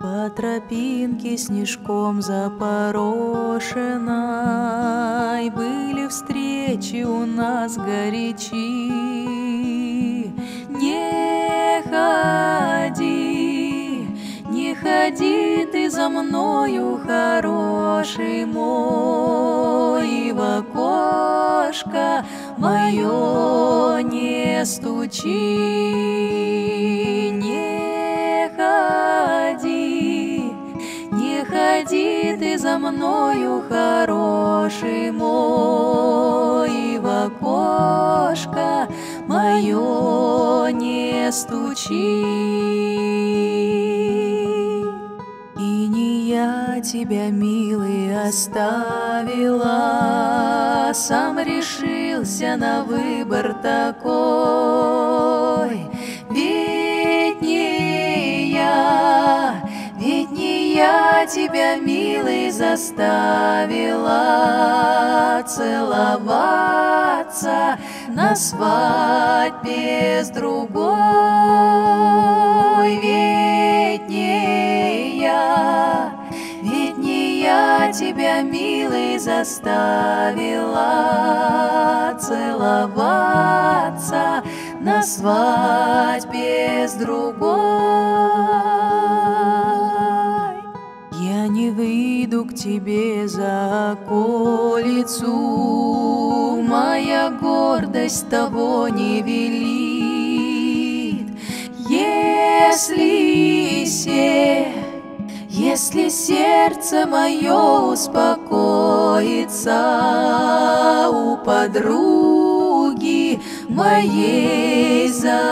По тропинке снежком запорошенной были встречи у нас горячи. Не ходи, не ходи ты за мною, хороший мой, и в окошко мое не стучи. Не ходи, не ходи ты за мною, хороший мой, и в окошко мое не стучи. И не я тебя, милый, оставила, сам решился на выбор такой. Ведь не я тебя, милый, заставила целоваться на свадьбе с другой. Ведь не я тебя, милый, заставила целоваться на свадьбе с другой. Я не выйду к тебе за околицу, моя гордость того не велит. Если сердце мое успокоится, у подруги моей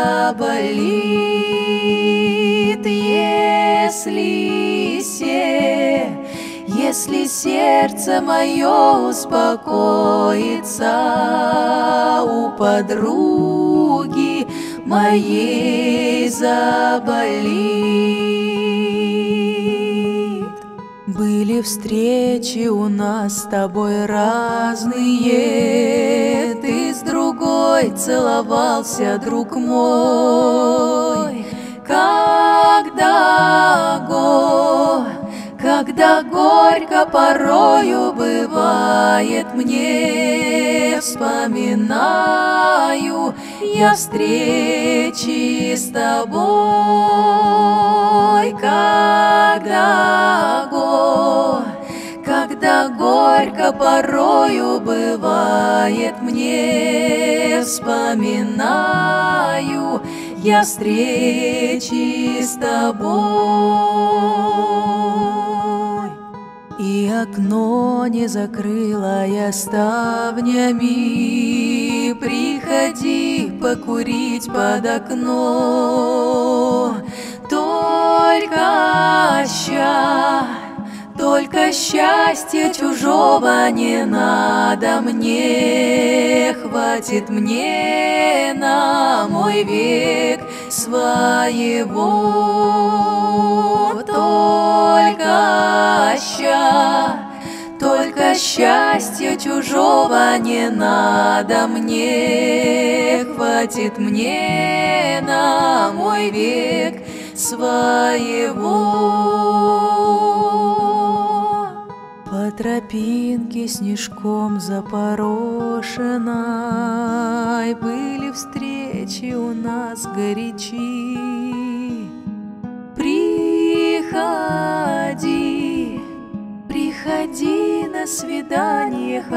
заболит. Если сердце мое успокоится, у подруги моей заболит. Были встречи у нас с тобой разные, ты с другой целовался, друг мой. Когда горько порою бывает мне, вспоминаю я встречи с тобой. Когда горько порою бывает мне, вспоминаю я встречи с тобой. И окно не закрыла я ставнями, приходи покурить под окно. Только счастья чужого не надо мне, хватит мне на мой век своего. Только счастья чужого не надо мне, хватит мне на мой век своего. По тропинке снежком запорошенной были встречи у нас горячи. Приходи на свидание.